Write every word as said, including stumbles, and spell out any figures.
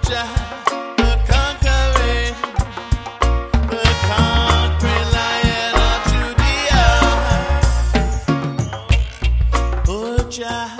Jah, the conquering, the conquering Lion of Judea. Oh Jah.